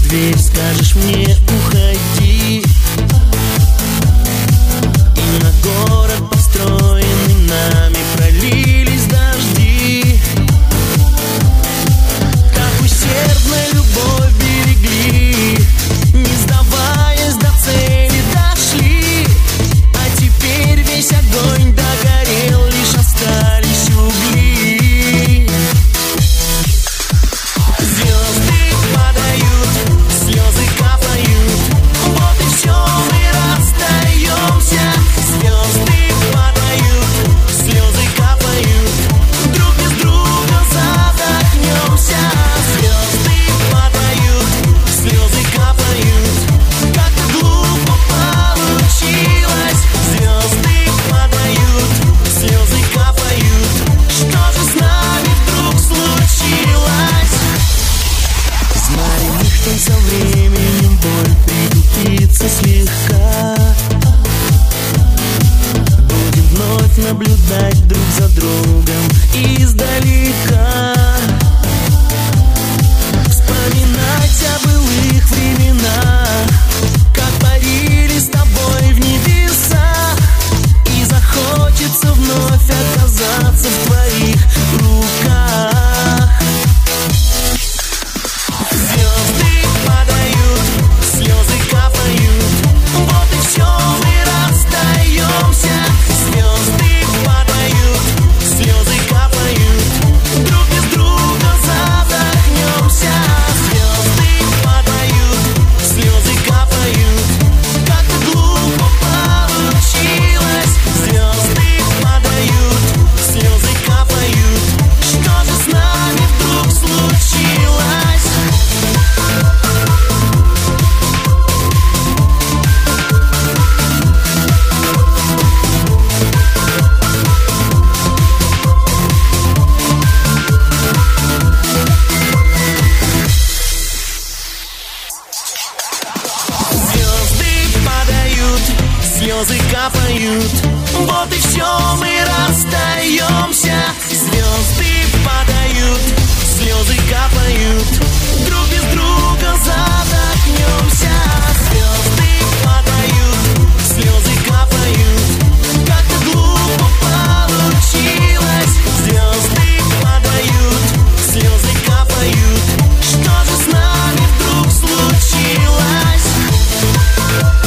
дверь, скажешь мне уходи. И на город, построенный нами, пролились дожди. Так усердно любовь берегли, не сдаваясь, до цели дошли. А теперь весь огонь догорел, лишь остались угли. Звезды падают, слезы капают, вот и все, мы расстаемся. Звезды падают, слезы капают, друг без друга задохнемся. Звезды падают, слезы капают, как-то глупо получилось. Звезды падают, слезы капают, что же с нами вдруг случилось? Знаем, что со временем боль притупится слегка. Будем вновь наблюдать друг за другом издалека, вспоминать о былых временах, как парили с тобой в небесах. И захочется вновь оказаться в твоих руках. Звезды падают, слезы капают, вот и все, мы расстаемся. Звезды падают, слезы капают, друг без друга задохнемся. Звезды падают, слезы капают, как-то глупо получилось. Звезды падают, слезы капают, что же с нами вдруг случилось? Звезды падают, слезы капают, вот и все, мы расстаемся. Звезды падают, слезы капают, друг без друга задохнемся. Звезды падают, слезы капают, как-то глупо получилось. Звезды падают, слезы капают, что же с нами вдруг случилось?